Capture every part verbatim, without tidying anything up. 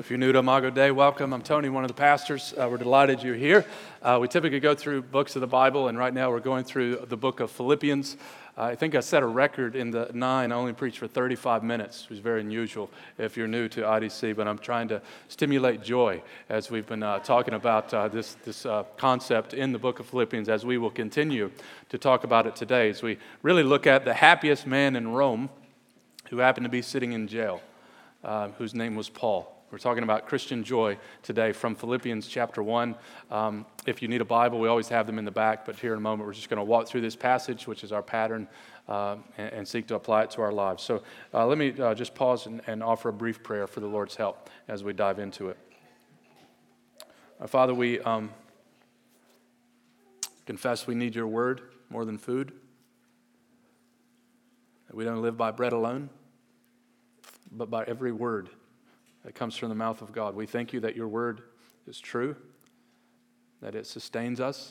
If you're new to Imago Dei, welcome. I'm Tony, one of the pastors. Uh, we're delighted you're here. Uh, we typically go through books of the Bible, and right now we're going through the book of Philippians. Uh, I think I set a record in the nine. I only preached for thirty-five minutes, which is very unusual if you're new to I D C, but I'm trying to stimulate joy as we've been uh, talking about uh, this, this uh, concept in the book of Philippians, as we will continue to talk about it today, as we really look at the happiest man in Rome who happened to be sitting in jail, uh, whose name was Paul. We're talking about Christian joy today from Philippians chapter one. Um, if you need a Bible, we always have them in the back, but here in a moment we're just going to walk through this passage, which is our pattern, uh, and, and seek to apply it to our lives. So uh, let me uh, just pause and, and offer a brief prayer for the Lord's help as we dive into it. Our Father, we um, confess we need your word more than food, that we don't live by bread alone, but by every word that comes from the mouth of God. We thank you that your word is true, that it sustains us,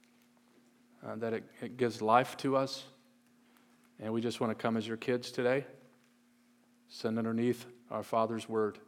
uh, that it, it gives life to us, and we just want to come as your kids today, send underneath our Father's word.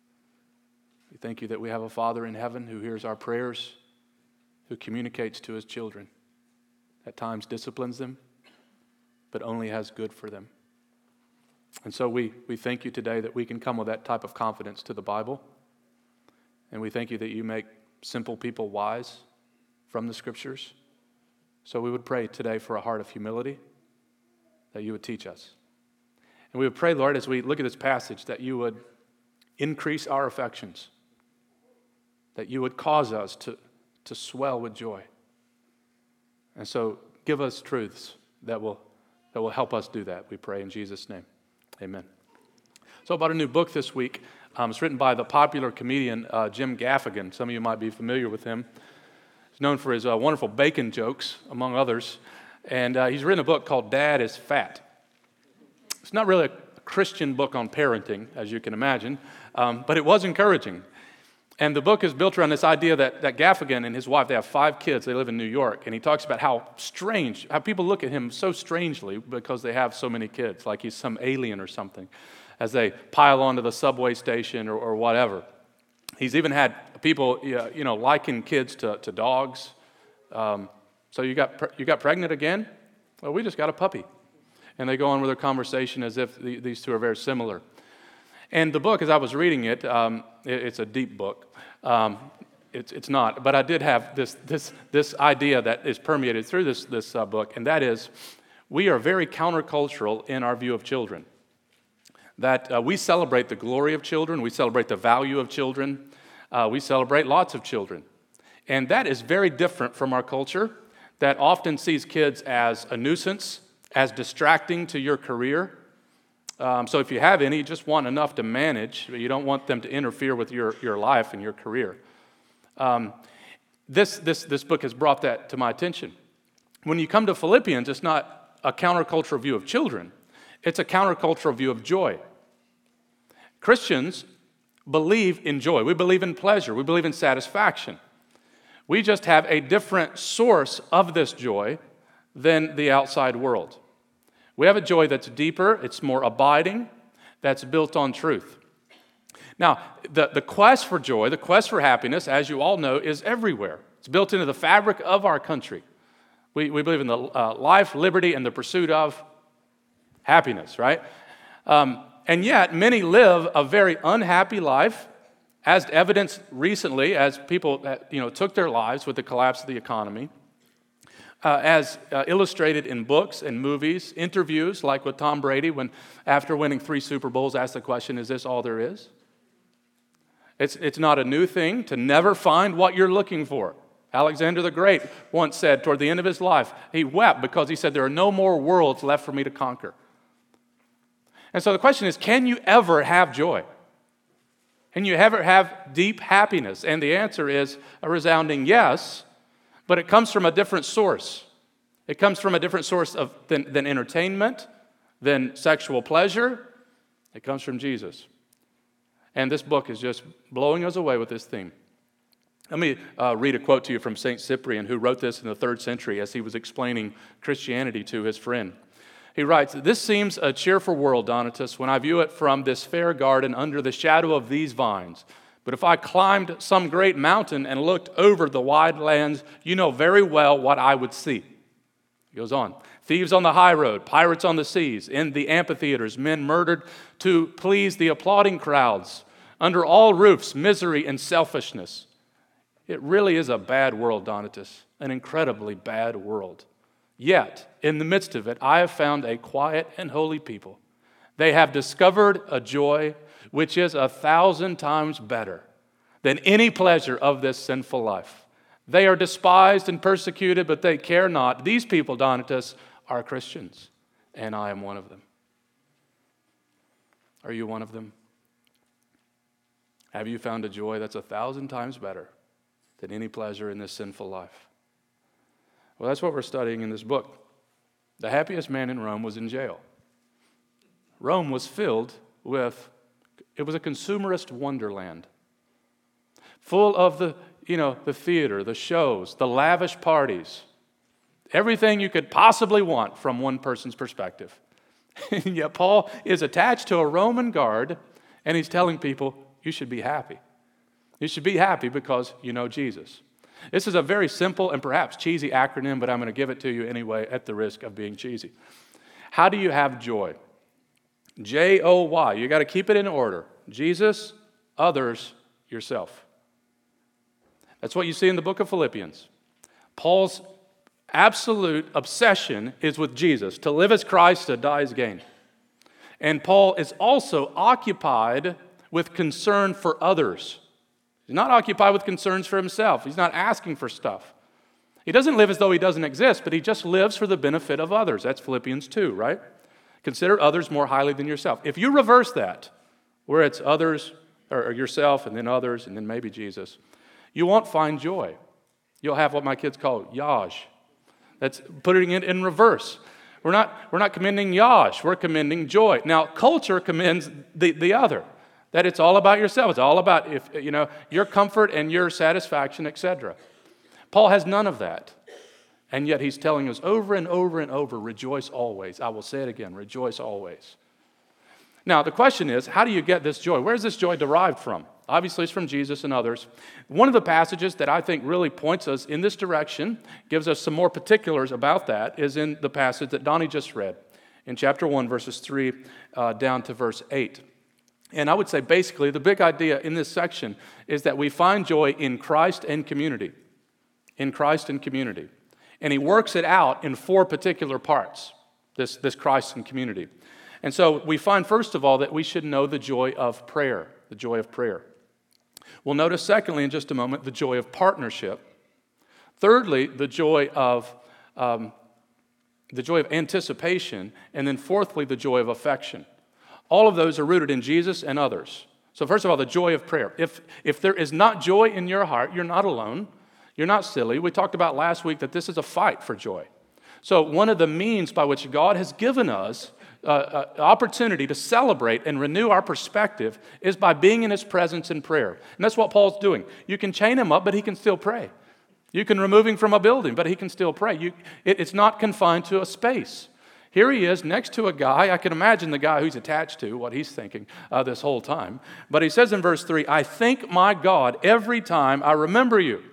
We thank you that we have a Father in heaven who hears our prayers, who communicates to his children, at times disciplines them, but only has good for them. And so we, we thank you today that we can come with that type of confidence to the Bible. And we thank you that you make simple people wise from the Scriptures. So we would pray today for a heart of humility, that you would teach us. And we would pray, Lord, as we look at this passage, that you would increase our affections, that you would cause us to, to swell with joy. And so give us truths that will, that will help us do that, we pray in Jesus' name. Amen. So I bought a new book this week. Um, it's written by the popular comedian uh, Jim Gaffigan. Some of you might be familiar with him. He's known for his uh, wonderful bacon jokes, among others. And uh, he's written a book called Dad is Fat. It's not really a Christian book on parenting, as you can imagine, um, but it was encouraging. And the book is built around this idea that, that Gaffigan and his wife, they have five kids. They live in New York. And he talks about how strange, how people look at him so strangely because they have so many kids, like he's some alien or something, as they pile onto the subway station or, or whatever. He's even had people, you know, liken kids to, to dogs. Um, so you got, pre- you got pregnant again? Well, we just got a puppy. And they go on with their conversation as if the, these two are very similar. And the book, as I was reading it, um, it it's a deep book. Um, it's it's not, but I did have this this this idea that is permeated through this this uh, book, and that is, we are very countercultural in our view of children. That uh, we celebrate the glory of children, we celebrate the value of children, uh, we celebrate lots of children, and that is very different from our culture that often sees kids as a nuisance, as distracting to your career. Um, so if you have any, you just want enough to manage, but you don't want them to interfere with your, your life and your career. Um, this, this, this book has brought that to my attention. When you come to Philippians, it's not a countercultural view of children. It's a countercultural view of joy. Christians believe in joy. We believe in pleasure. We believe in satisfaction. We just have a different source of this joy than the outside world. We have a joy that's deeper, it's more abiding, that's built on truth. Now, the, the quest for joy, the quest for happiness, as you all know, is everywhere. It's built into the fabric of our country. We, we believe in the uh, life, liberty, and the pursuit of happiness, right? Um, and yet, many live a very unhappy life, as evidenced recently as people that, you know, took their lives with the collapse of the economy. Uh, as uh, illustrated in books and movies, interviews, like with Tom Brady, when after winning three Super Bowls, asked the question, is this all there is? It's, it's not a new thing to never find what you're looking for. Alexander the Great once said toward the end of his life, he wept because he said, there are no more worlds left for me to conquer. And so the question is, can you ever have joy? Can you ever have deep happiness? And the answer is a resounding yes. But it comes from a different source. It comes from a different source of than, than entertainment, than sexual pleasure. It comes from Jesus. And this book is just blowing us away with this theme. Let me uh, read a quote to you from Saint Cyprian, who wrote this in the third century as he was explaining Christianity to his friend. He writes, "This seems a cheerful world, Donatus, when I view it from this fair garden under the shadow of these vines. But if I climbed some great mountain and looked over the wide lands, you know very well what I would see. He goes on. Thieves on the high road, pirates on the seas, in the amphitheaters, men murdered to please the applauding crowds. Under all roofs, misery and selfishness. It really is a bad world, Donatus, an incredibly bad world. Yet, in the midst of it, I have found a quiet and holy people. They have discovered a joy which is a thousand times better than any pleasure of this sinful life. They are despised and persecuted, but they care not. These people, Donatus, are Christians, and I am one of them. Are you one of them? Have you found a joy that's a thousand times better than any pleasure in this sinful life? Well, that's what we're studying in this book. The happiest man in Rome was in jail. Rome was filled with, it was a consumerist wonderland, full of the, you know, the theater, the shows, the lavish parties, everything you could possibly want from one person's perspective. And yet Paul is attached to a Roman guard, and he's telling people, you should be happy. You should be happy because you know Jesus. This is a very simple and perhaps cheesy acronym, but I'm going to give it to you anyway at the risk of being cheesy. How do you have joy? J O Y. You got to keep it in order. Jesus, others, yourself. That's what you see in the book of Philippians. Paul's absolute obsession is with Jesus. To live as Christ, to die as gain. And Paul is also occupied with concern for others. He's not occupied with concerns for himself. He's not asking for stuff. He doesn't live as though he doesn't exist, but he just lives for the benefit of others. That's Philippians two, right? Consider others more highly than yourself. If you reverse that, where it's others, or yourself, and then others, and then maybe Jesus, you won't find joy. You'll have what my kids call yaj. That's putting it in reverse. We're not, we're not commending yaj, we're commending joy. Now, culture commends the, the other. That it's all about yourself. It's all about if you know your comfort and your satisfaction, et cetera. Paul has none of that. And yet he's telling us over and over and over, rejoice always. I will say it again, rejoice always. Now, the question is, how do you get this joy? Where is this joy derived from? Obviously, it's from Jesus and others. One of the passages that I think really points us in this direction, gives us some more particulars about that, is in the passage that Donnie just read, in chapter one, verses three uh, down to verse eight. And I would say basically the big idea in this section is that we find joy in Christ and community. In Christ and community. And he works it out in four particular parts, this, this Christ and community. And so we find, first of all, that we should know the joy of prayer, the joy of prayer. We'll notice, secondly, in just a moment, the joy of partnership. Thirdly, the joy of um, the joy of anticipation. And then fourthly, the joy of affection. All of those are rooted in Jesus and others. So first of all, the joy of prayer. If, if there is not joy in your heart, you're not alone. You're not silly. We talked about last week that this is a fight for joy. So one of the means by which God has given us uh, an opportunity to celebrate and renew our perspective is by being in His presence in prayer. And that's what Paul's doing. You can chain him up, but he can still pray. You can remove him from a building, but he can still pray. You, it, it's not confined to a space. Here he is next to a guy. I can imagine the guy who's attached to, what he's thinking uh, this whole time. But he says in verse three, I thank my God every time I remember you.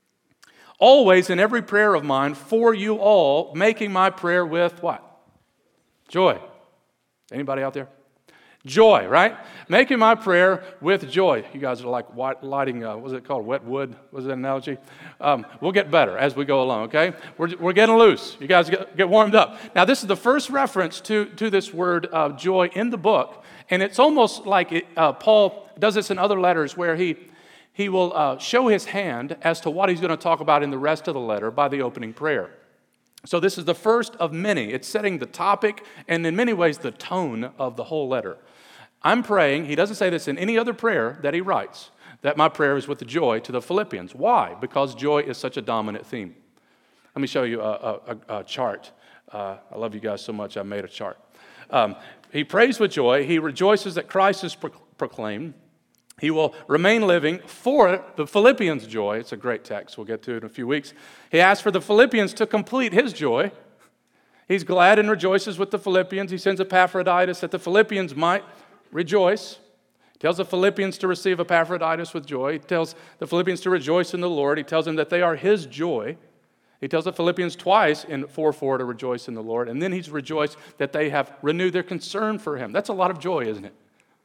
Always in every prayer of mine for you all, making my prayer with what? Joy. Anybody out there? Joy, right? Making my prayer with joy. You guys are like white, lighting, uh, what was it called? Wet wood? Was that an analogy? Um, we'll get better as we go along, okay? We're, we're getting loose. You guys get, get warmed up. Now, this is the first reference to, to this word uh, joy in the book, and it's almost like it, uh, Paul does this in other letters where he, he will uh, show his hand as to what he's going to talk about in the rest of the letter by the opening prayer. So this is the first of many. It's setting the topic and in many ways the tone of the whole letter. I'm praying, he doesn't say this in any other prayer that he writes, that my prayer is with the joy to the Philippians. Why? Because joy is such a dominant theme. Let me show you a, a, a chart. Uh, I love you guys so much, I made a chart. Um, he prays with joy. He rejoices that Christ is pro- proclaimed. He will remain living for the Philippians' joy. It's a great text. We'll get to it in a few weeks. He asks for the Philippians to complete his joy. He's glad and rejoices with the Philippians. He sends Epaphroditus that the Philippians might rejoice. He tells the Philippians to receive Epaphroditus with joy. He tells the Philippians to rejoice in the Lord. He tells them that they are his joy. He tells the Philippians twice in four four to rejoice in the Lord. And then he's rejoiced that they have renewed their concern for him. That's a lot of joy, isn't it?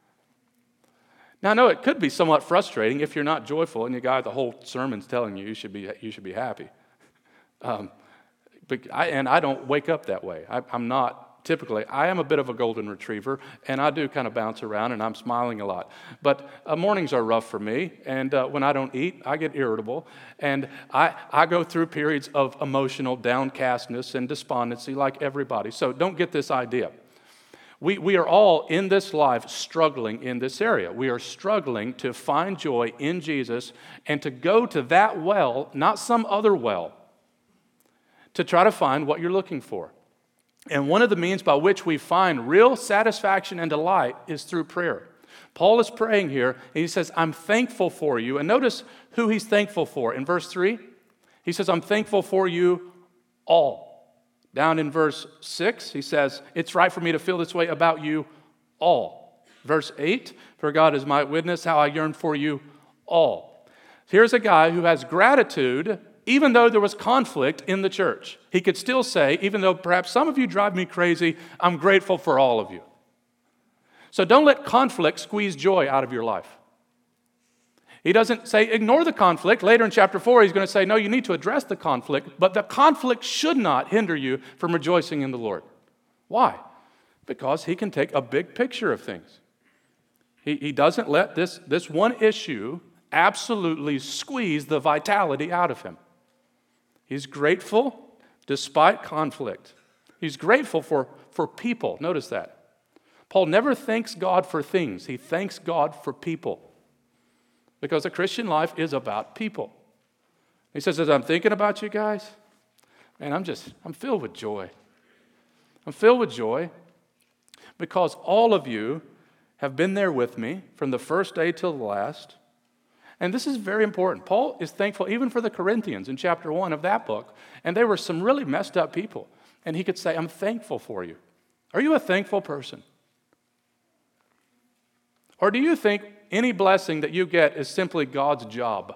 Now, I know it could be somewhat frustrating if you're not joyful and you got the whole sermon's telling you you should be, you should be happy. Um, but I, and I don't wake up that way. I, I'm not typically. I am a bit of a golden retriever, and I do kind of bounce around, and I'm smiling a lot. But uh, mornings are rough for me, and uh, when I don't eat, I get irritable, and I, I go through periods of emotional downcastness and despondency like everybody. So don't get this idea. We, we are all in this life struggling in this area. We are struggling to find joy in Jesus and to go to that well, not some other well, to try to find what you're looking for. And one of the means by which we find real satisfaction and delight is through prayer. Paul is praying here, and he says, I'm thankful for you. And notice who he's thankful for. In verse three, he says, I'm thankful for you all. Down in verse six, he says, it's right for me to feel this way about you all. Verse eight, for God is my witness, how I yearn for you all. Here's a guy who has gratitude, even though there was conflict in the church. He could still say, even though perhaps some of you drive me crazy, I'm grateful for all of you. So don't let conflict squeeze joy out of your life. He doesn't say ignore the conflict. Later in chapter four, he's going to say, no, you need to address the conflict, but the conflict should not hinder you from rejoicing in the Lord. Why? Because he can take a big picture of things. He, he doesn't let this, this one issue absolutely squeeze the vitality out of him. He's grateful despite conflict. He's grateful for, for people. Notice that. Paul never thanks God for things. He thanks God for people. Because the Christian life is about people. He says, as I'm thinking about you guys, man, I'm just, I'm filled with joy. I'm filled with joy because all of you have been there with me from the first day till the last. And this is very important. Paul is thankful even for the Corinthians in chapter one of that book. And they were some really messed up people. And he could say, I'm thankful for you. Are you a thankful person? Or do you think any blessing that you get is simply God's job?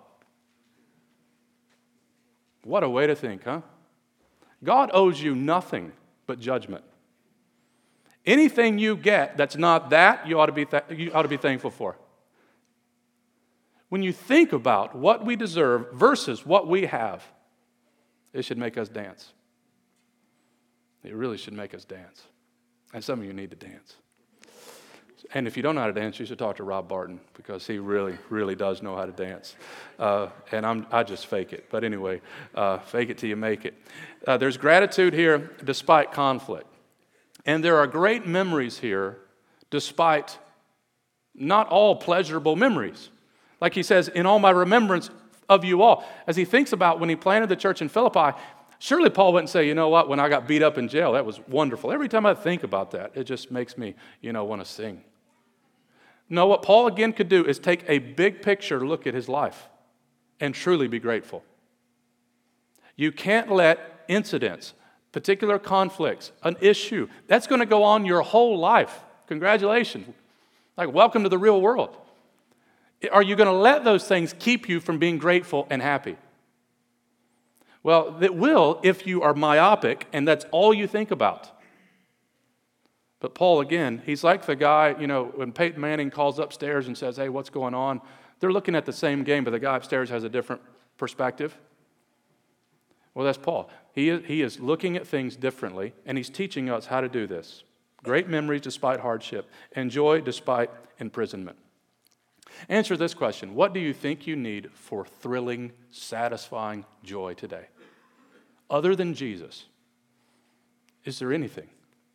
What a way to think, huh? God owes you nothing but judgment. Anything you get that's not that, you ought to be th- you ought to be thankful for. When you think about what we deserve versus what we have, it should make us dance. It really should make us dance. And some of you need to dance. And if you don't know how to dance, you should talk to Rob Barton because he really, really does know how to dance. Uh, and I'm, I just fake it. But anyway, uh, fake it till you make it. Uh, there's gratitude here despite conflict. And there are great memories here despite not all pleasurable memories. Like he says, in all my remembrance of you all. As he thinks about when he planted the church in Philippi, surely Paul wouldn't say, you know what, when I got beat up in jail, that was wonderful. Every time I think about that, it just makes me, you know, want to sing. No, what Paul again could do is take a big picture look at his life and truly be grateful. You can't let incidents, particular conflicts, an issue, that's going to go on your whole life. Congratulations. Like, welcome to the real world. Are you going to let those things keep you from being grateful and happy? Well, it will if you are myopic and that's all you think about. But Paul, again, he's like the guy, you know, when Peyton Manning calls upstairs and says, hey, what's going on? They're looking at the same game, but the guy upstairs has a different perspective. Well, that's Paul. He is, he is looking at things differently, and he's teaching us how to do this. Great memories despite hardship, and joy despite imprisonment. Answer this question. What do you think you need for thrilling, satisfying joy today? Other than Jesus, is there anything?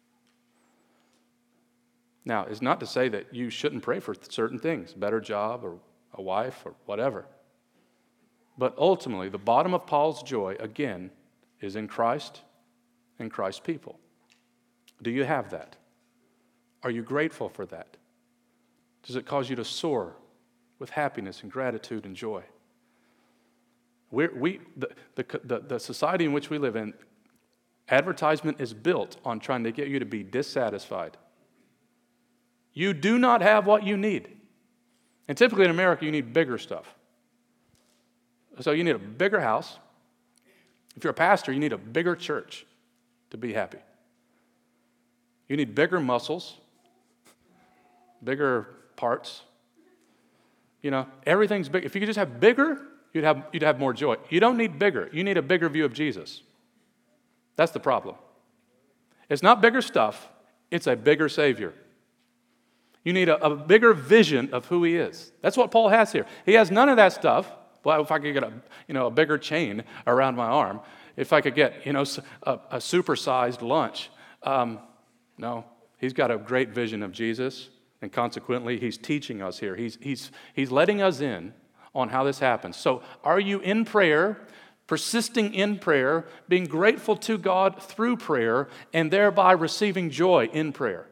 Now, it's not to say that you shouldn't pray for certain things, better job or a wife or whatever. But ultimately, the bottom of Paul's joy, again, is in Christ and Christ's people. Do you have that? Are you grateful for that? Does it cause you to soar with happiness and gratitude and joy? We're, we, the, the, the, the society in which we live in, advertisement is built on trying to get you to be dissatisfied. You do not have what you need. And typically in America, you need bigger stuff. So you need a bigger house. If you're a pastor, you need a bigger church to be happy. You need bigger muscles, bigger parts. You know, everything's big. If you could just have bigger, you'd have, you'd have more joy. You don't need bigger. You need a bigger view of Jesus. That's the problem. It's not bigger stuff. It's a bigger Savior. You need a, a bigger vision of who He is. That's what Paul has here. He has none of that stuff. Well, if I could get a, you know, a bigger chain around my arm, if I could get, you know, a, a supersized lunch. Um, no, he's got a great vision of Jesus, and consequently, he's teaching us here. He's, he's, he's letting us in on how this happens. So are you in prayer, persisting in prayer, being grateful to God through prayer, and thereby receiving joy in prayer?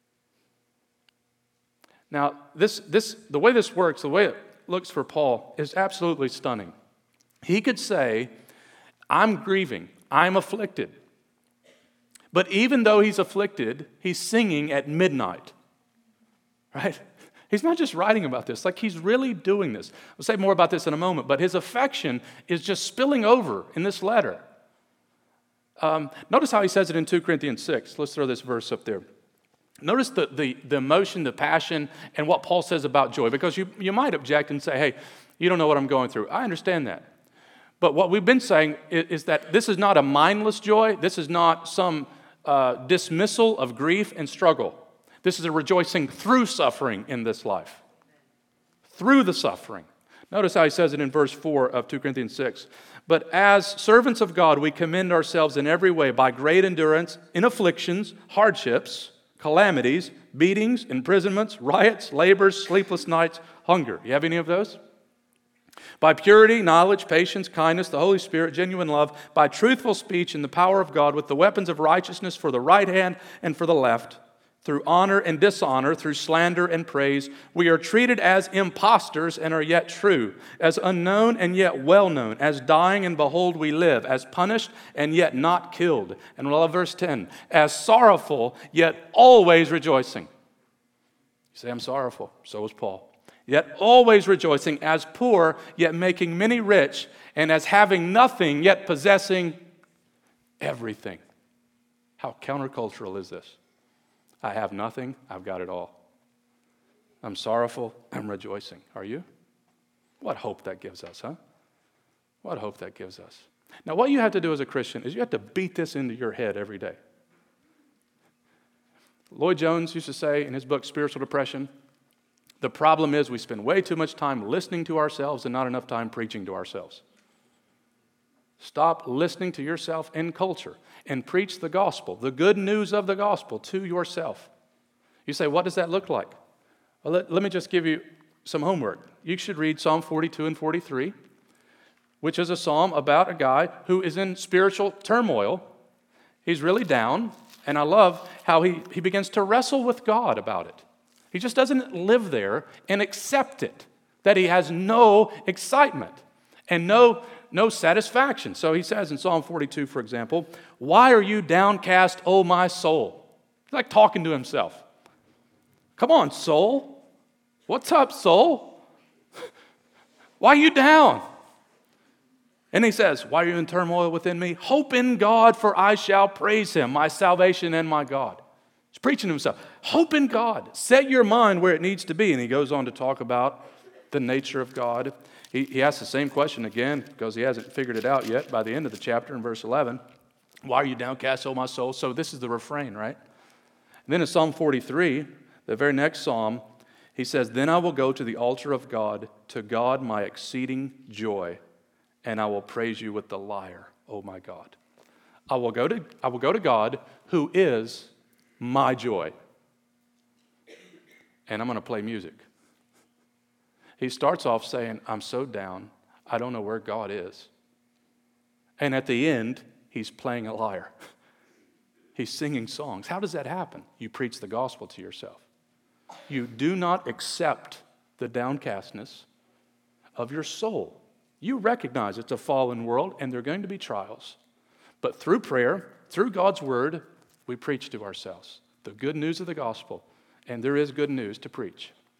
Now, this, this, the way this works, the way it looks for Paul is absolutely stunning. He could say, I'm grieving, I'm afflicted. But even though he's afflicted, he's singing at midnight, right? He's not just writing about this, like he's really doing this. We'll say more about this in a moment, but his affection is just spilling over in this letter. Um, notice how he says it in Second Corinthians six. Let's throw this verse up there. Notice the, the, the emotion, the passion, and what Paul says about joy, because you, you might object and say, hey, you don't know what I'm going through. I understand that. But what we've been saying is, is that this is not a mindless joy. This is not some uh, dismissal of grief and struggle. This is a rejoicing through suffering in this life. Through the suffering. Notice how he says it in verse four of Second Corinthians six. But as servants of God, we commend ourselves in every way by great endurance in afflictions, hardships, calamities, beatings, imprisonments, riots, labors, sleepless nights, hunger. You have any of those? By purity, knowledge, patience, kindness, the Holy Spirit, genuine love, by truthful speech and the power of God, with the weapons of righteousness for the right hand and for the left, through honor and dishonor, through slander and praise, we are treated as impostors and are yet true, as unknown and yet well known, as dying and behold we live, as punished and yet not killed. And we love verse ten, as sorrowful yet always rejoicing. You say, I'm sorrowful. So is Paul. Yet always rejoicing, as poor yet making many rich, and as having nothing yet possessing everything. How countercultural is this? I have nothing, I've got it all. I'm sorrowful, I'm rejoicing. Are you? What hope that gives us, huh? What hope that gives us. Now, what you have to do as a Christian is you have to beat this into your head every day. Lloyd Jones used to say in his book, Spiritual Depression, the problem is we spend way too much time listening to ourselves and not enough time preaching to ourselves. Stop listening to yourself in culture and preach the gospel, the good news of the gospel to yourself. You say, what does that look like? Well, let, let me just give you some homework. You should read Psalm forty-two and forty-three, which is a psalm about a guy who is in spiritual turmoil. He's really down, and I love how he, he begins to wrestle with God about it. He just doesn't live there and accept it, that he has no excitement and no No satisfaction. So he says in Psalm forty-two, for example, why are you downcast, O my soul? He's like talking to himself. Come on, soul. What's up, soul? Why are you down? And he says, why are you in turmoil within me? Hope in God, for I shall praise him, my salvation and my God. He's preaching to himself. Hope in God. Set your mind where it needs to be. And he goes on to talk about the nature of God. He, he asks the same question again because he hasn't figured it out yet by the end of the chapter in verse eleven. Why are you downcast, O my soul? So this is the refrain, right? And then in Psalm forty-three, the very next psalm, he says, then I will go to the altar of God, to God my exceeding joy, and I will praise you with the lyre, O my God. I will go to, I will go to God, who is my joy. And I'm going to play music. He starts off saying, I'm so down, I don't know where God is. And at the end, he's playing a lyre. He's singing songs. How does that happen? You preach the gospel to yourself. You do not accept the downcastness of your soul. You recognize it's a fallen world and there are going to be trials. But through prayer, through God's word, we preach to ourselves the good news of the gospel. And there is good news to preach.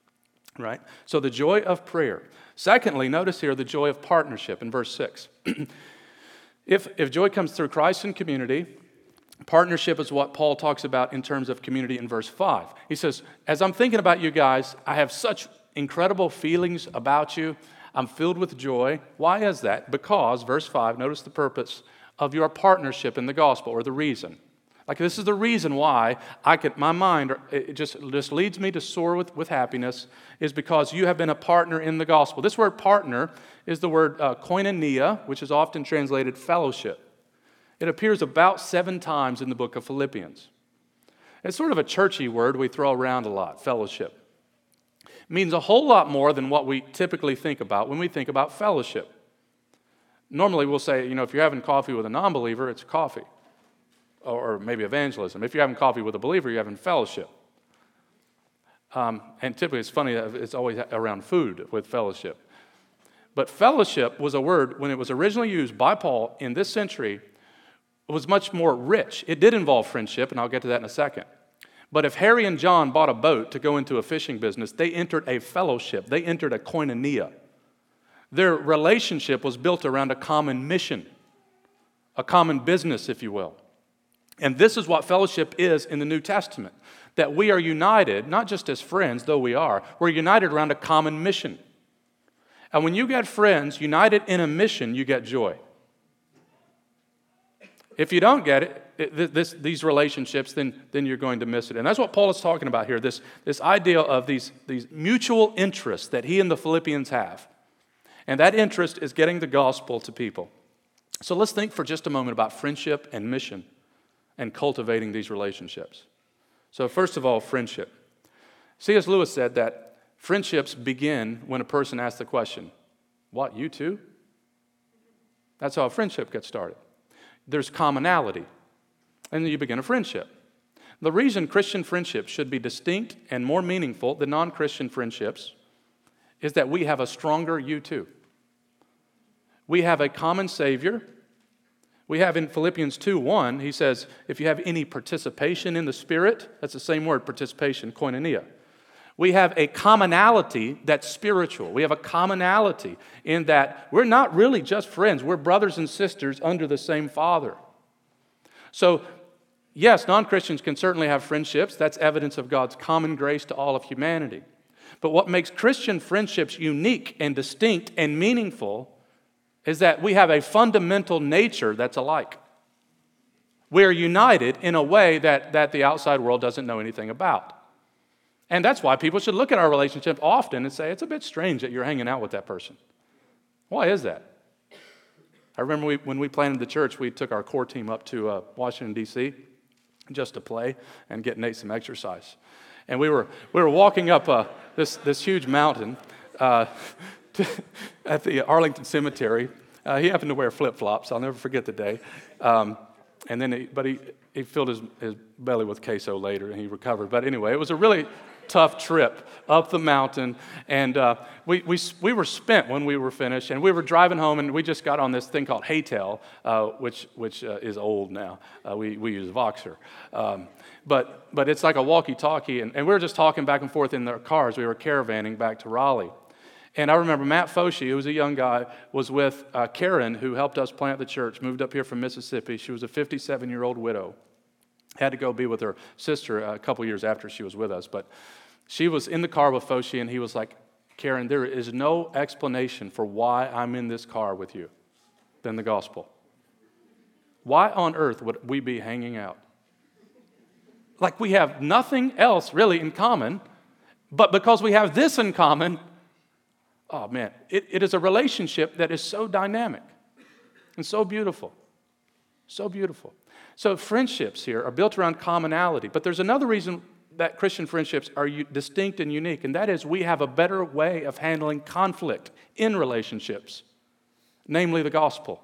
right? So the joy of prayer. Secondly, notice here the joy of partnership in verse six. if, if joy comes through Christ and community, partnership is what Paul talks about in terms of community in verse five. He says, as I'm thinking about you guys, I have such incredible feelings about you. I'm filled with joy. Why is that? Because, verse five, notice the purpose of your partnership in the gospel, or the reason. Like, this is the reason why I could, my mind, it just, just leads me to soar with, with happiness, is because you have been a partner in the gospel. This word partner is the word uh, koinonia, which is often translated fellowship. It appears about seven times in the book of Philippians. It's sort of a churchy word we throw around a lot, fellowship. It means a whole lot more than what we typically think about when we think about fellowship. Normally we'll say, you know, if you're having coffee with a non-believer, it's coffee. Or maybe evangelism. If you're having coffee with a believer, you're having fellowship. Um, and typically it's funny, it's always around food with fellowship. But fellowship was a word, when it was originally used by Paul in this century, it was much more rich. It did involve friendship, and I'll get to that in a second. But if Harry and John bought a boat to go into a fishing business, they entered a fellowship. They entered a koinonia. Their relationship was built around a common mission, a common business, if you will. And this is what fellowship is in the New Testament, that we are united, not just as friends, though we are, we're united around a common mission. And when you get friends united in a mission, you get joy. If you don't get it, it this, these relationships, then, then you're going to miss it. And that's what Paul is talking about here, this, this idea of these, these mutual interests that he and the Philippians have. And that interest is getting the gospel to people. So let's think for just a moment about friendship and mission and cultivating these relationships. So first of all, friendship. C S Lewis said that friendships begin when a person asks the question, what, you too? That's how a friendship gets started. There's commonality, and then you begin a friendship. The reason Christian friendships should be distinct and more meaningful than non-Christian friendships is that we have a stronger you too. We have a common Savior. We have in Philippians two one, he says, if you have any participation in the Spirit, that's the same word, participation, koinonia. We have a commonality that's spiritual. We have a commonality in that we're not really just friends. We're brothers and sisters under the same Father. So, yes, non-Christians can certainly have friendships. That's evidence of God's common grace to all of humanity. But what makes Christian friendships unique and distinct and meaningful is that we have a fundamental nature that's alike. We're united in a way that, that the outside world doesn't know anything about. And that's why people should look at our relationship often and say, it's a bit strange that you're hanging out with that person. Why is that? I remember we, when we planted the church, we took our core team up to uh, Washington, D C just to play and get Nate some exercise. And we were we were walking up uh, this, this huge mountain uh, to, at the Arlington Cemetery. Uh, he happened to wear flip-flops. I'll never forget the day. Um, and then, he, but he, he filled his, his belly with queso later, and he recovered. But anyway, it was a really tough trip up the mountain, and uh, we, we we were spent when we were finished, and we were driving home, and we just got on this thing called Haytel, uh, which which uh, is old now. Uh, we we use Voxer, um, but but it's like a walkie-talkie, and, and we were just talking back and forth in their cars. We were caravanning back to Raleigh, and I remember Matt Foshi, who was a young guy, was with uh, Karen, who helped us plant the church. Moved up here from Mississippi. She was a fifty-seven-year-old widow. Had to go be with her sister a couple years after she was with us, but she was in the car with Foshi, and he was like, Karen, there is no explanation for why I'm in this car with you than the gospel. Why on earth would we be hanging out? Like we have nothing else really in common, but because we have this in common, oh man, it, it is a relationship that is so dynamic and so beautiful. So beautiful. So friendships here are built around commonality, but there's another reason that Christian friendships are u- distinct and unique, and that is we have a better way of handling conflict in relationships, namely the gospel.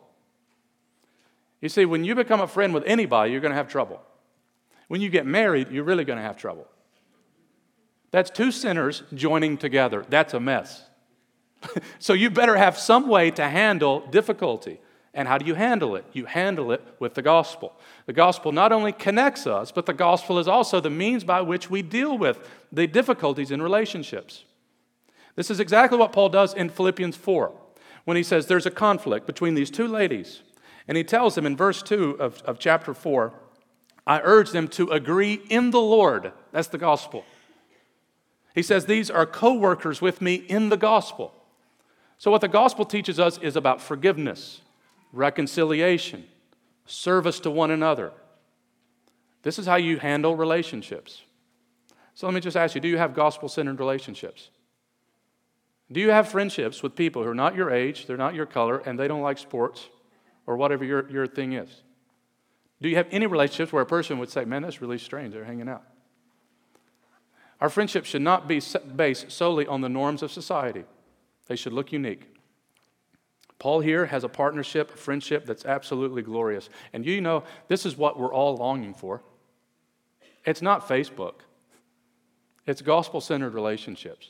You see, when you become a friend with anybody, you're going to have trouble. When you get married, you're really going to have trouble. That's two sinners joining together. That's a mess. So you better have some way to handle difficulty. And how do you handle it? You handle it with the gospel. The gospel not only connects us, but the gospel is also the means by which we deal with the difficulties in relationships. This is exactly what Paul does in Philippians four, when he says there's a conflict between these two ladies. And he tells them in verse two of, of chapter four, I urge them to agree in the Lord. That's the gospel. He says these are co-workers with me in the gospel. So what the gospel teaches us is about forgiveness, reconciliation, service to one another. This is how you handle relationships. So let me just ask you, do you have gospel-centered relationships? Do you have friendships with people who are not your age, they're not your color, and they don't like sports or whatever your, your thing is? Do you have any relationships where a person would say, man, that's really strange, they're hanging out? Our friendships should not be based solely on the norms of society. They should look unique. Paul here has a partnership, a friendship that's absolutely glorious. And you know, this is what we're all longing for. It's not Facebook. It's gospel-centered relationships.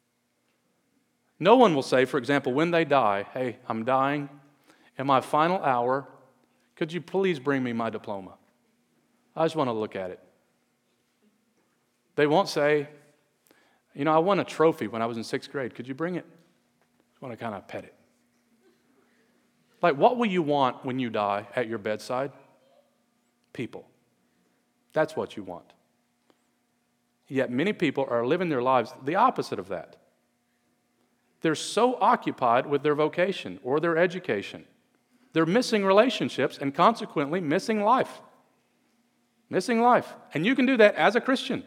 No one will say, for example, when they die, hey, I'm dying. In my final hour, could you please bring me my diploma? I just want to look at it. They won't say, you know, I won a trophy when I was in sixth grade. Could you bring it? I just want to kind of pet it. Like, what will you want when you die at your bedside? People. That's what you want. Yet many people are living their lives the opposite of that. They're so occupied with their vocation or their education. They're missing relationships and consequently missing life. Missing life. And you can do that as a Christian.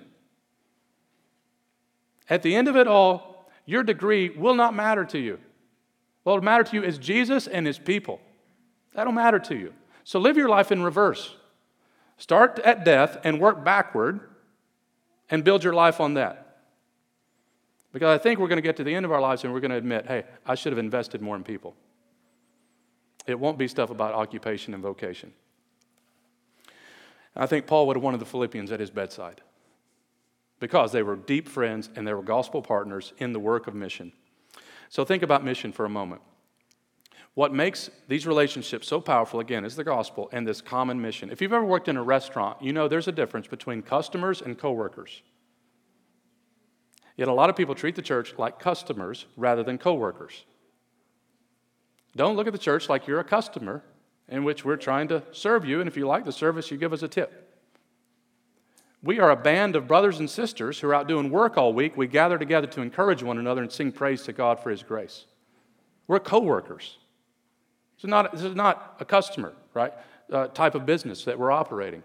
At the end of it all, your degree will not matter to you. What will matter to you is Jesus and His people. That'll matter to you. So live your life in reverse. Start at death and work backward and build your life on that. Because I think we're going to get to the end of our lives and we're going to admit, hey, I should have invested more in people. It won't be stuff about occupation and vocation. I think Paul would have wanted the Philippians at his bedside because they were deep friends and they were gospel partners in the work of mission. So think about mission for a moment. What makes these relationships so powerful, again, is the gospel and this common mission. If you've ever worked in a restaurant, you know there's a difference between customers and coworkers. Yet a lot of people treat the church like customers rather than coworkers. Don't look at the church like you're a customer in which we're trying to serve you, and if you like the service, you give us a tip. We are a band of brothers and sisters who are out doing work all week. We gather together to encourage one another and sing praise to God for His grace. We're co-workers. This is not, this is not a customer, right, uh, type of business that we're operating.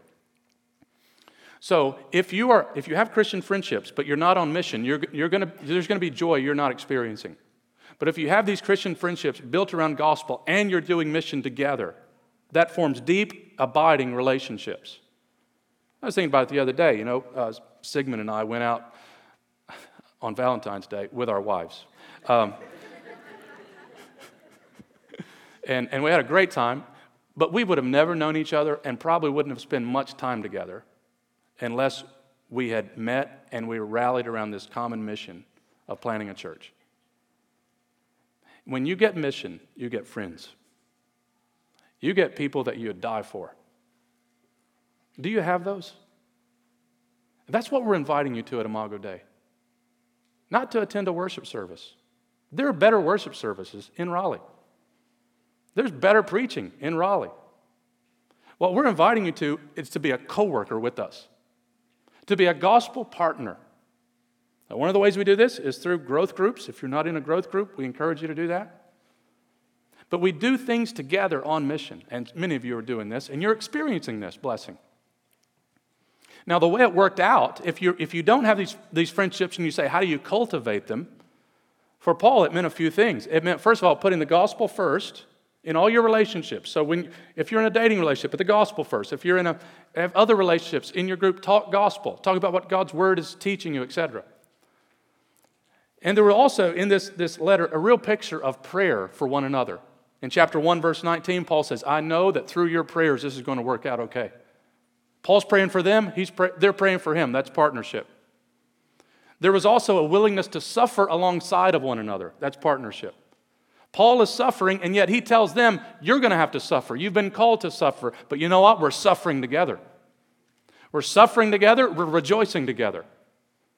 So if you are, if you have Christian friendships, but you're not on mission, you're, you're gonna, there's going to be joy you're not experiencing. But if you have these Christian friendships built around gospel and you're doing mission together, that forms deep, abiding relationships. I was thinking about it the other day. You know, uh, Sigmund and I went out on Valentine's Day with our wives. Um, and, and we had a great time, but we would have never known each other and probably wouldn't have spent much time together unless we had met and we rallied around this common mission of planting a church. When you get mission, you get friends. You get people that you would die for. Do you have those? That's what we're inviting you to at Imago Day. Not to attend a worship service. There are better worship services in Raleigh. There's better preaching in Raleigh. What we're inviting you to is to be a co-worker with us. To be a gospel partner. Now, one of the ways we do this is through growth groups. If you're not in a growth group, we encourage you to do that. But we do things together on mission, and many of you are doing this, and you're experiencing this blessing. Now, the way it worked out, if you if you don't have these, these friendships and you say, how do you cultivate them? For Paul, it meant a few things. It meant, first of all, putting the gospel first in all your relationships. So when if you're in a dating relationship, put the gospel first. If you're in a have other relationships in your group, talk gospel. Talk about what God's word is teaching you, et cetera. And there were also, in this, this letter, a real picture of prayer for one another. In chapter one, verse nineteen, Paul says, I know that through your prayers this is going to work out okay. Paul's praying for them, he's pray- they're praying for him. That's partnership. There was also a willingness to suffer alongside of one another. That's partnership. Paul is suffering, and yet he tells them, you're going to have to suffer. You've been called to suffer, but you know what? We're suffering together. We're suffering together, we're rejoicing together.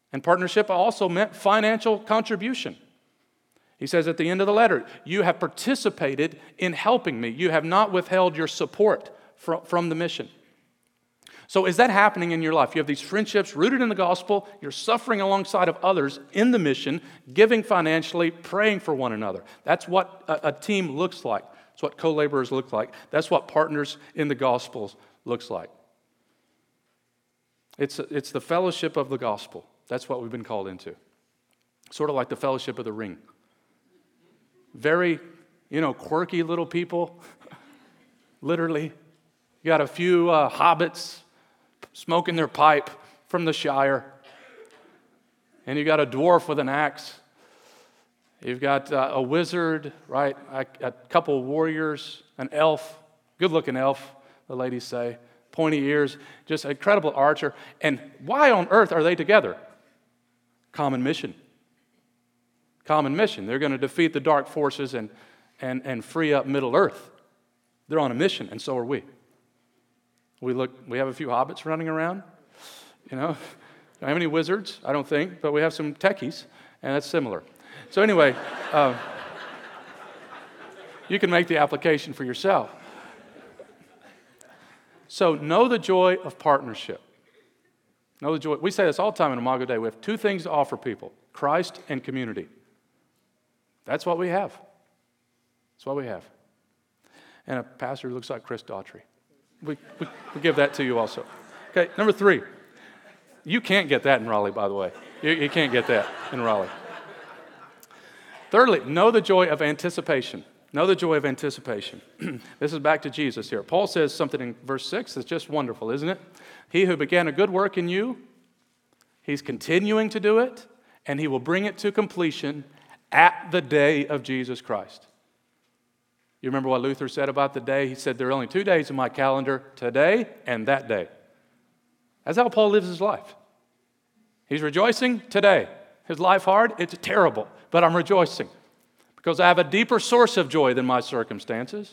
And partnership also meant financial contribution. He says at the end of the letter, you have participated in helping me. You have not withheld your support from, from the mission. So is that happening in your life? You have these friendships rooted in the gospel. You're suffering alongside of others in the mission, giving financially, praying for one another. That's what a, a team looks like. That's what co-laborers look like. That's what partners in the gospel looks like. It's, it's the fellowship of the gospel. That's what we've been called into. Sort of like the fellowship of the ring. Very, you know, quirky little people, literally. You got a few uh, hobbits smoking their pipe from the Shire. And you got a dwarf with an axe. You've got uh, a wizard, right? A, a couple of warriors, an elf, good-looking elf, the ladies say, pointy ears, just an incredible archer. And why on earth are they together? Common mission. Common mission. They're going to defeat the dark forces and, and, and free up Middle Earth. They're on a mission, and so are we. We look. We have a few hobbits running around. You know, don't have any wizards, I don't think, but we have some techies, and that's similar. So anyway, uh, you can make the application for yourself. So know the joy of partnership. Know the joy. We say this all the time in Imago Dei. We have two things to offer people: Christ and community. That's what we have. That's what we have. And a pastor who looks like Chris Daughtry. We, we, we give that to you also. Okay, number three. You can't get that in Raleigh, by the way. You, you can't get that in Raleigh. Thirdly, know the joy of anticipation. Know the joy of anticipation. This is back to Jesus here. Paul says something in verse six that's just wonderful, isn't it? He who began a good work in you, he's continuing to do it, and he will bring it to completion at the day of Jesus Christ. You remember what Luther said about the day? He said, there are only two days in my calendar, today and that day. That's how Paul lives his life. He's rejoicing today. His life hard? It's terrible, but I'm rejoicing because I have a deeper source of joy than my circumstances.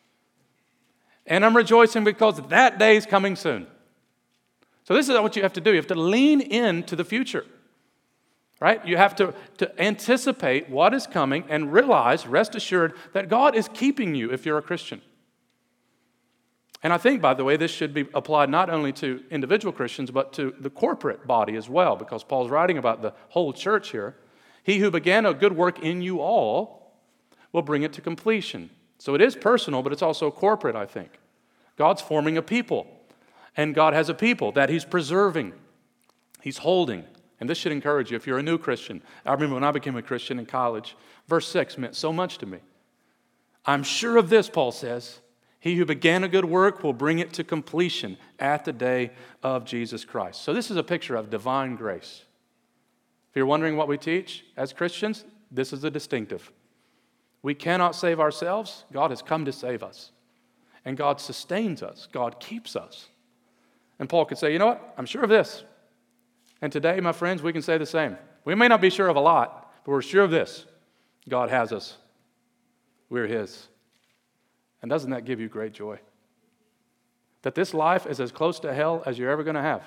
And I'm rejoicing because that day is coming soon. So this is what you have to do. You have to lean into the future. Right? You have to, to anticipate what is coming and realize, rest assured, that God is keeping you if you're a Christian. And I think, by the way, this should be applied not only to individual Christians, but to the corporate body as well, because Paul's writing about the whole church here. He who began a good work in you all will bring it to completion. So it is personal, but it's also corporate, I think. God's forming a people, and God has a people that He's preserving, He's holding. And this should encourage you if you're a new Christian. I remember when I became a Christian in college, verse six meant so much to me. I'm sure of this, Paul says, he who began a good work will bring it to completion at the day of Jesus Christ. So this is a picture of divine grace. If you're wondering what we teach as Christians, this is a distinctive. We cannot save ourselves. God has come to save us. And God sustains us. God keeps us. And Paul could say, you know what? I'm sure of this. And today, my friends, we can say the same. We may not be sure of a lot, but we're sure of this. God has us. We're His. And doesn't that give you great joy? That this life is as close to hell as you're ever going to have.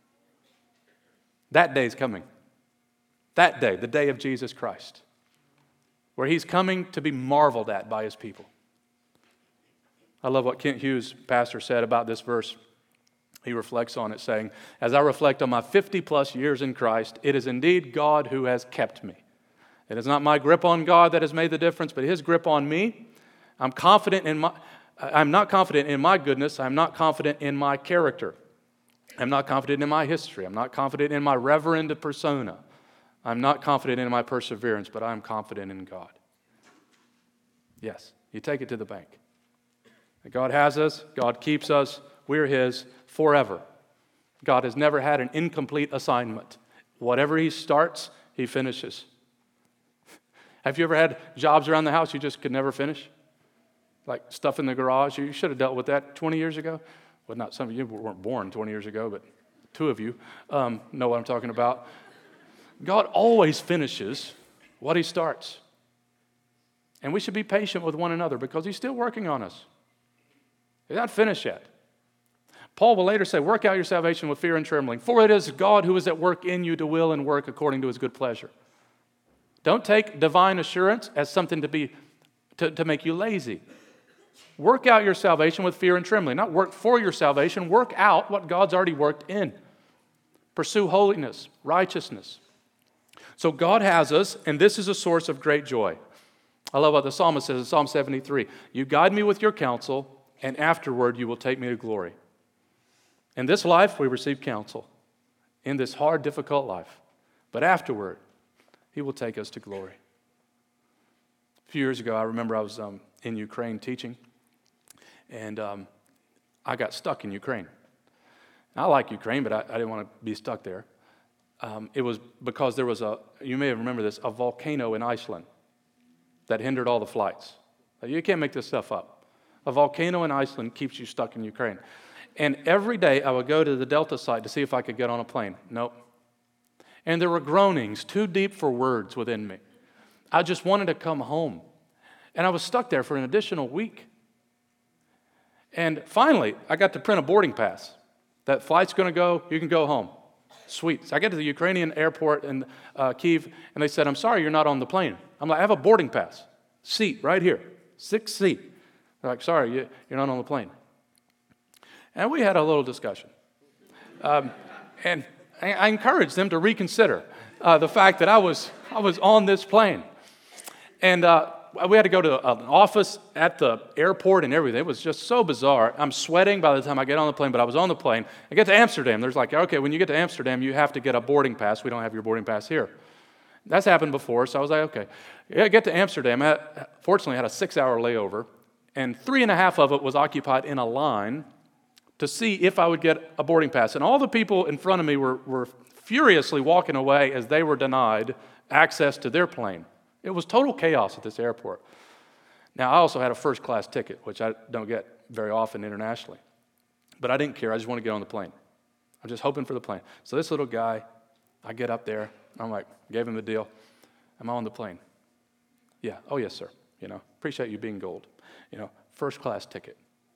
That day's coming. That day, the day of Jesus Christ, where He's coming to be marveled at by His people. I love what Kent Hughes, pastor, said about this verse. He reflects on it, saying, as I reflect on my fifty-plus years in Christ, it is indeed God who has kept me. It is not my grip on God that has made the difference, but His grip on me. I'm confident in my, I'm not confident in my goodness. I'm not confident in my character. I'm not confident in my history. I'm not confident in my reverend persona. I'm not confident in my perseverance, but I'm confident in God. Yes, you take it to the bank. God has us. God keeps us. We're His forever. God has never had an incomplete assignment. Whatever He starts, He finishes. Have you ever had jobs around the house you just could never finish? Like stuff in the garage? You should have dealt with that twenty years ago. Well, not some of you weren't born twenty years ago, but two of you um, know what I'm talking about. God always finishes what He starts. And we should be patient with one another because He's still working on us. He's not finished yet. Paul will later say, work out your salvation with fear and trembling, for it is God who is at work in you to will and work according to his good pleasure. Don't take divine assurance as something to be to, to make you lazy. Work out your salvation with fear and trembling. Not work for your salvation, work out what God's already worked in. Pursue holiness, righteousness. So God has us, and this is a source of great joy. I love what the psalmist says in Psalm seventy-three. You guide me with your counsel, and afterward you will take me to glory. In this life, we receive counsel. In this hard, difficult life. But afterward, he will take us to glory. A few years ago, I remember I was um, in Ukraine teaching, and um, I got stuck in Ukraine. I like Ukraine, but I, I didn't want to be stuck there. Um, it was because there was a, you may remember this, a volcano in Iceland that hindered all the flights. You can't make this stuff up. A volcano in Iceland keeps you stuck in Ukraine. And every day I would go to the Delta site to see if I could get on a plane. Nope. And there were groanings too deep for words within me. I just wanted to come home. And I was stuck there for an additional week. And finally, I got to print a boarding pass. That flight's going to go, you can go home. Sweet. So I get to the Ukrainian airport in uh, Kyiv, and they said, I'm sorry, you're not on the plane. I'm like, I have a boarding pass. Seat right here. Sixth seat. They're like, sorry, you, you're not on the plane. And we had a little discussion. Um, and I, I encouraged them to reconsider uh, the fact that I was, I was on this plane. And uh, we had to go to an office at the airport and everything. It was just so bizarre. I'm sweating by the time I get on the plane, but I was on the plane. I get to Amsterdam. There's like, okay, when you get to Amsterdam, you have to get a boarding pass. We don't have your boarding pass here. That's happened before, so I was like, okay. Yeah, I get to Amsterdam. I had, fortunately, I had a six-hour layover, and three and a half of it was occupied in a line to see if I would get a boarding pass. And all the people in front of me were, were furiously walking away as they were denied access to their plane. It was total chaos at this airport. Now, I also had a first-class ticket, which I don't get very often internationally. But I didn't care. I just wanted to get on the plane. I'm just hoping for the plane. So this little guy, I get up there. I'm like, gave him the deal. Am I on the plane? Yeah. Oh, yes, sir. You know, appreciate you being gold. You know, first-class ticket.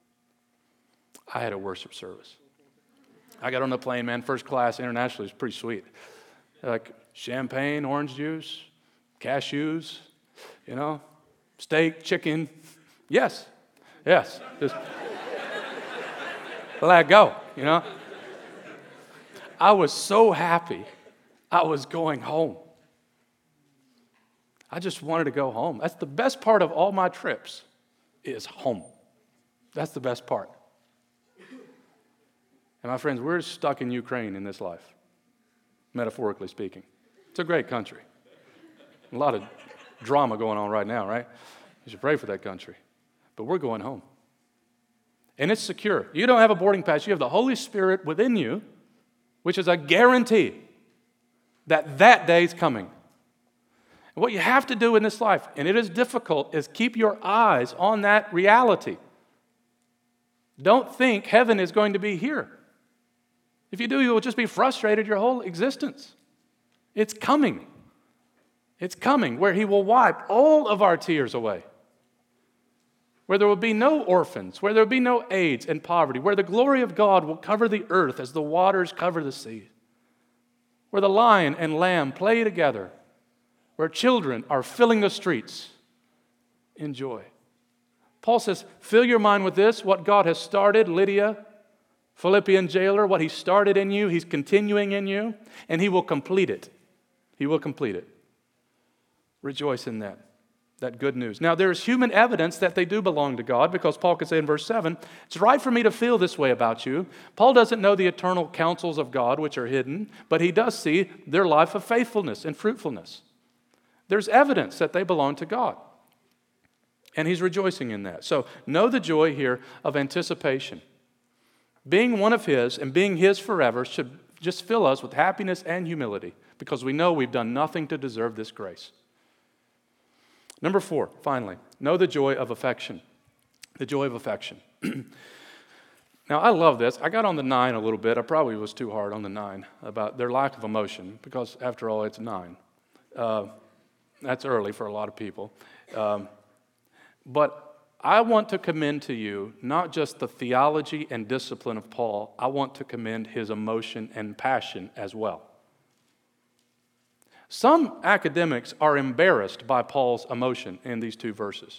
I had a worship service. I got on the plane, man. First class internationally is pretty sweet. Like champagne, orange juice, cashews, you know, steak, chicken. Yes, yes. Just let go, you know. I was so happy I was going home. I just wanted to go home. That's the best part of all my trips is home. That's the best part. And my friends, we're stuck in Ukraine in this life, metaphorically speaking. It's a great country. A lot of drama going on right now, right? You should pray for that country. But we're going home. And it's secure. You don't have a boarding pass. You have the Holy Spirit within you, which is a guarantee that that day is coming. And what you have to do in this life, and it is difficult, is keep your eyes on that reality. Don't think heaven is going to be here. If you do, you will just be frustrated your whole existence. It's coming. It's coming where he will wipe all of our tears away. Where there will be no orphans, where there will be no AIDS and poverty, where the glory of God will cover the earth as the waters cover the sea. Where the lion and lamb play together, where children are filling the streets in joy. Paul says, fill your mind with this, what God has started, Lydia, Philippian jailer, what he started in you, he's continuing in you, and he will complete it. He will complete it. Rejoice in that, that good news. Now, there's human evidence that they do belong to God, because Paul could say in verse seven, it's right for me to feel this way about you. Paul doesn't know the eternal counsels of God, which are hidden, but he does see their life of faithfulness and fruitfulness. There's evidence that they belong to God. And he's rejoicing in that. So know the joy here of anticipation. Being one of his and being his forever should just fill us with happiness and humility, because we know we've done nothing to deserve this grace. Number four, finally, know the joy of affection. The joy of affection. Now, I love this. I got on the nine a little bit. I probably was too hard on the nine about their lack of emotion, because after all, it's nine. Uh, that's early for a lot of people. Um, but I want to commend to you not just the theology and discipline of Paul, I want to commend his emotion and passion as well. Some academics are embarrassed by Paul's emotion in these two verses.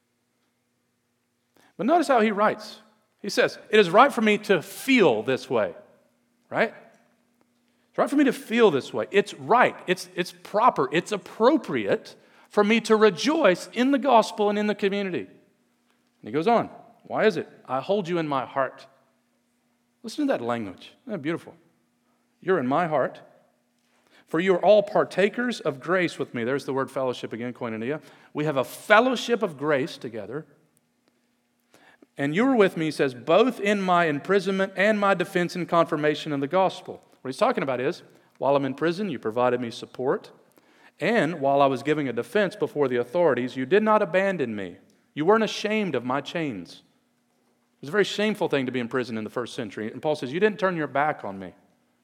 But notice how he writes. He says, it is right for me to feel this way, right? It's right for me to feel this way. It's right. It's, it's proper. It's appropriate for me to rejoice in the gospel and in the community. And he goes on. Why is it? I hold you in my heart. Listen to that language. Isn't that beautiful? You're in my heart. For you are all partakers of grace with me. There's the word fellowship again, koinonia. We have a fellowship of grace together. And you were with me, he says, both in my imprisonment and my defense and confirmation of the gospel. What he's talking about is, while I'm in prison, you provided me support. And while I was giving a defense before the authorities, you did not abandon me. You weren't ashamed of my chains. It was a very shameful thing to be in prison in the first century. And Paul says, you didn't turn your back on me.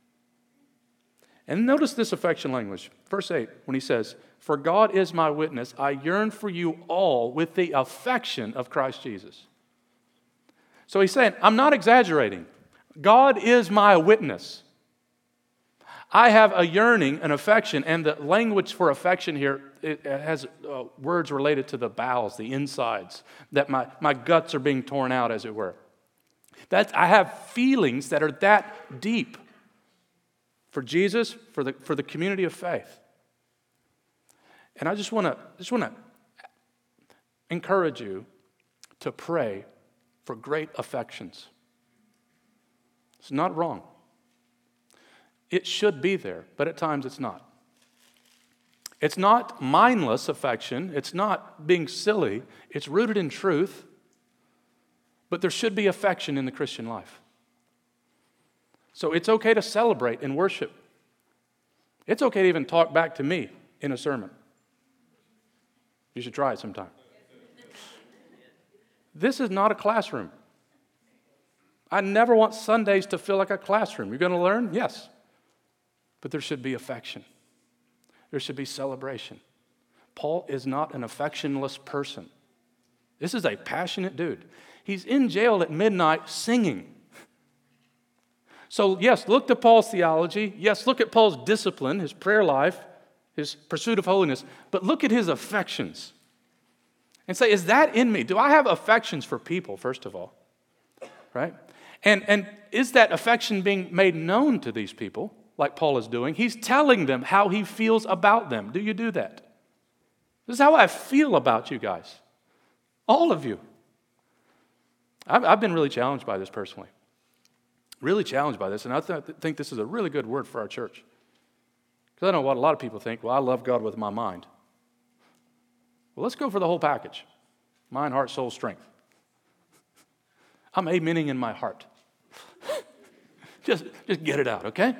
And notice this affection language. Verse eight, when he says, for God is my witness, I yearn for you all with the affection of Christ Jesus. So he's saying, I'm not exaggerating. God is my witness. I have a yearning, an affection, and the language for affection here, it has uh, words related to the bowels, the insides, that my, my guts are being torn out, as it were. That's, I have feelings that are that deep for Jesus, for the, for the community of faith. And I just want to just want to encourage you to pray for great affections. It's not wrong. It should be there, but at times it's not. It's not mindless affection. It's not being silly. It's rooted in truth, but there should be affection in the Christian life. So it's okay to celebrate and worship. It's okay to even talk back to me in a sermon. You should try it sometime. This is not a classroom. I never want Sundays to feel like a classroom. You're going to learn? Yes. But there should be affection. There should be celebration. Paul is not an affectionless person. This is a passionate dude. He's in jail at midnight singing. So yes, look to Paul's theology. Yes, look at Paul's discipline, his prayer life, his pursuit of holiness. But look at his affections. And say, is that in me? Do I have affections for people, first of all? Right? And, and is that affection being made known to these people, like Paul is doing? He's telling them how he feels about them. Do you do that? This is how I feel about you guys. All of you. I've, I've been really challenged by this personally. Really challenged by this. And I th- think this is a really good word for our church. Because I know what a lot of people think. Well, I love God with my mind. Well, let's go for the whole package. Mind, heart, soul, strength. I'm amening in my heart. just, just get it out, okay?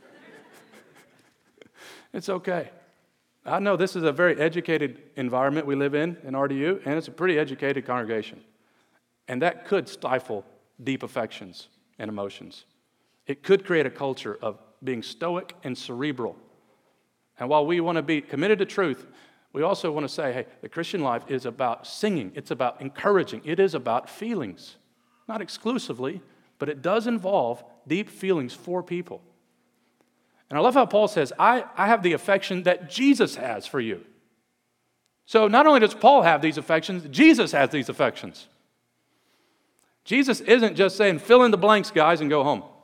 It's okay. I know this is a very educated environment we live in, in R D U, and it's a pretty educated congregation. And that could stifle deep affections and emotions. It could create a culture of being stoic and cerebral. And while we want to be committed to truth, we also want to say, hey, the Christian life is about singing. It's about encouraging. It is about feelings. Not exclusively, but it does involve deep feelings for people. And I love how Paul says, I, I have the affection that Jesus has for you. So not only does Paul have these affections, Jesus has these affections. Jesus isn't just saying, fill in the blanks, guys, and go home.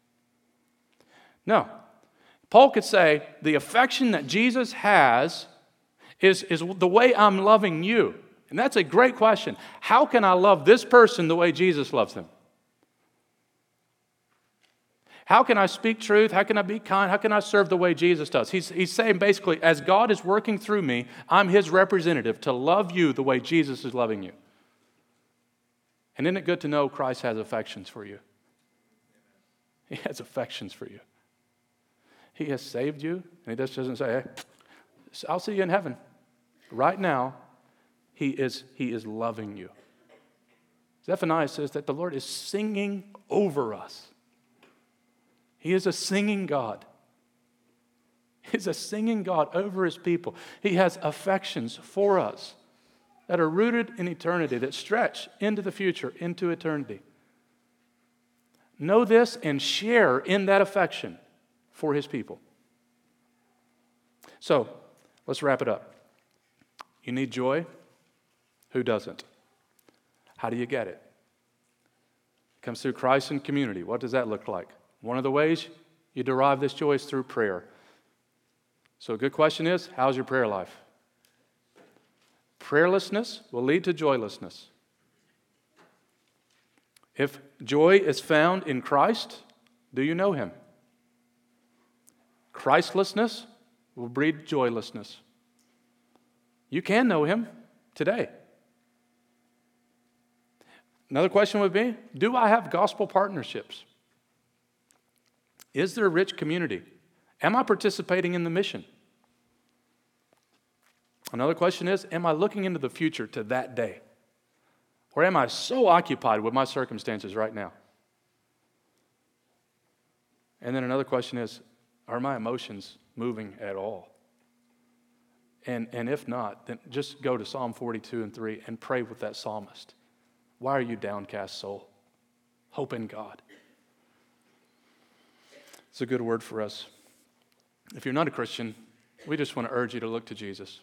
No. Paul could say, the affection that Jesus has is, is the way I'm loving you. And that's a great question. How can I love this person the way Jesus loves them? How can I speak truth? How can I be kind? How can I serve the way Jesus does? He's, he's saying basically, as God is working through me, I'm His representative to love you the way Jesus is loving you. And isn't it good to know Christ has affections for you? He has affections for you. He has saved you, and He just doesn't say, hey, I'll see you in heaven. Right now, He is, he is loving you. Zephaniah says that the Lord is singing over us. He is a singing God. He's a singing God over His people. He has affections for us. that are rooted in eternity, that stretch into the future, into eternity. Know this and share in that affection for his people. So, let's wrap it up. You need joy? Who doesn't? How do you get it? It comes through Christ and community. What does that look like? One of the ways you derive this joy is through prayer. So a good question is, how's your prayer life? Prayerlessness will lead to joylessness. If joy is found in Christ, do you know him? Christlessness will breed joylessness. You can know him today. Another question would be, do I have gospel partnerships? Is there a rich community? Am I participating in the mission? Another question is, am I looking into the future to that day? Or am I so occupied with my circumstances right now? And then another question is, are my emotions moving at all? And, and if not, then just go to Psalm forty-two and three and pray with that psalmist. Why are you downcast, soul? Hope in God. It's a good word for us. If you're not a Christian, we just want to urge you to look to Jesus.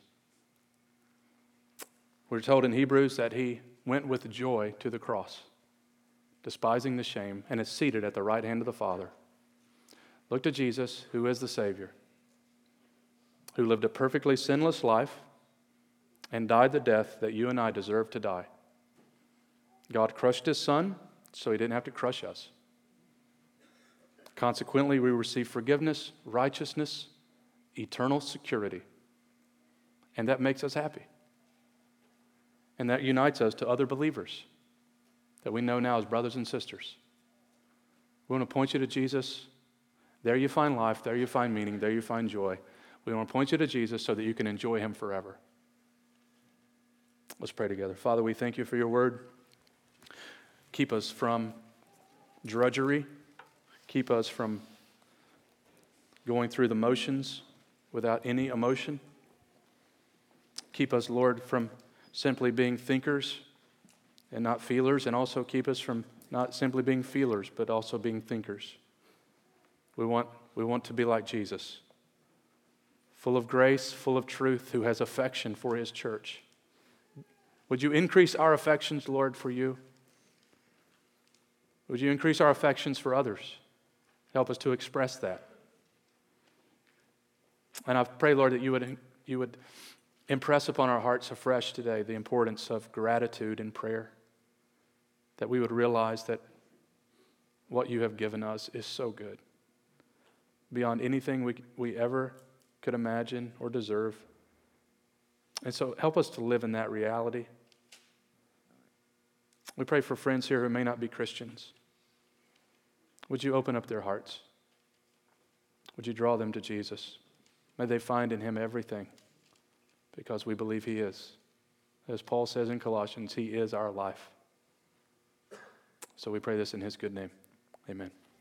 We're told in Hebrews that he went with joy to the cross, despising the shame, and is seated at the right hand of the Father. Look to Jesus, who is the Savior, who lived a perfectly sinless life and died the death that you and I deserve to die. God crushed his Son so he didn't have to crush us. Consequently, we receive forgiveness, righteousness, eternal security. And that makes us happy. And that unites us to other believers that we know now as brothers and sisters. We want to point you to Jesus. There you find life. There you find meaning. There you find joy. We want to point you to Jesus so that you can enjoy him forever. Let's pray together. Father, we thank you for your word. Keep us from drudgery. Keep us from going through the motions without any emotion. Keep us, Lord, from simply being thinkers and not feelers, and also keep us from not simply being feelers, but also being thinkers. We want, we want to be like Jesus, full of grace, full of truth, who has affection for his church. Would you increase our affections, Lord, for you? Would you increase our affections for others? Help us to express that. And I pray, Lord, that you would, you would impress upon our hearts afresh today the importance of gratitude in prayer, that we would realize that what you have given us is so good, beyond anything we, we ever could imagine or deserve. And so help us to live in that reality. We pray for friends here who may not be Christians. Would you open up their hearts? Would you draw them to Jesus? May they find in him everything, because we believe he is. As Paul says in Colossians, he is our life. So we pray this in his good name. Amen.